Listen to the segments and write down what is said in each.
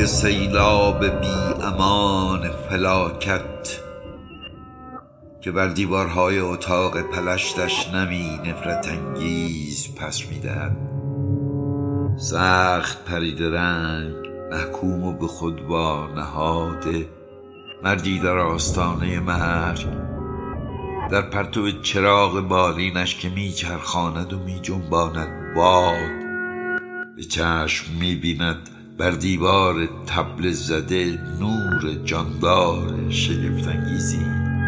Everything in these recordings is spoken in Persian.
سیلاب بی امان فلاکت که بر دیوارهای اتاق پلشتش نمی نفرت انگیز پس می‌دهد. سخت پریده رنگ، محکوم و به خود با نهاده، مردی در آستانه مرگ، در پرتو چراغ بالینش که میچرخاند و میجنباند باد، به چشم میبیند بر دیوار طبل زده نور جاندار شگفت‌انگیزی.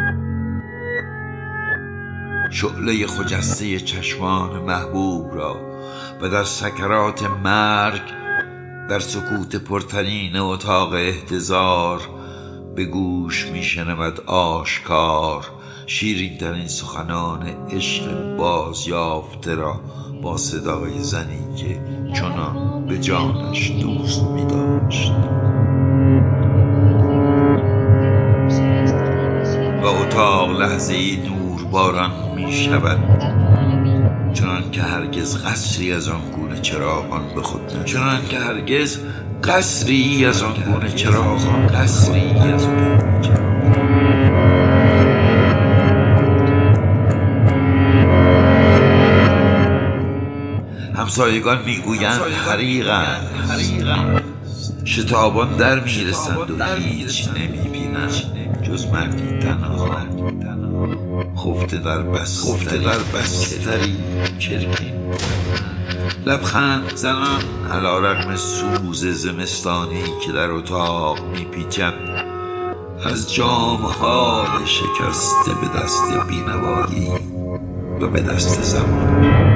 شعله خجسته چشمان محبوب را و در سکرات مرگ در سکوت پرترین اتاق احتضار به گوش میشنود آشکار شیرین ترین سخنان عشق بازیافته را با صدای زنی که چنان به جانش دوست می داشت. و اتاق لحظه‌ای نور باران می شود، چنان که هرگز قصری از آن گونه چراغان به خود ندارد، چنان که هرگز قصری از آن گونه چراغان همسایگان میگویند حریقند، شتابان در میرسند و هیچ نمیبینند جز مردی تنها، خفته در بستری چرکین، لبخند زنان علی‌رغم سوز زمستانی که در اتاق میپیچد، از جام‌های شکسته به دست بینوایی و به دست زمان.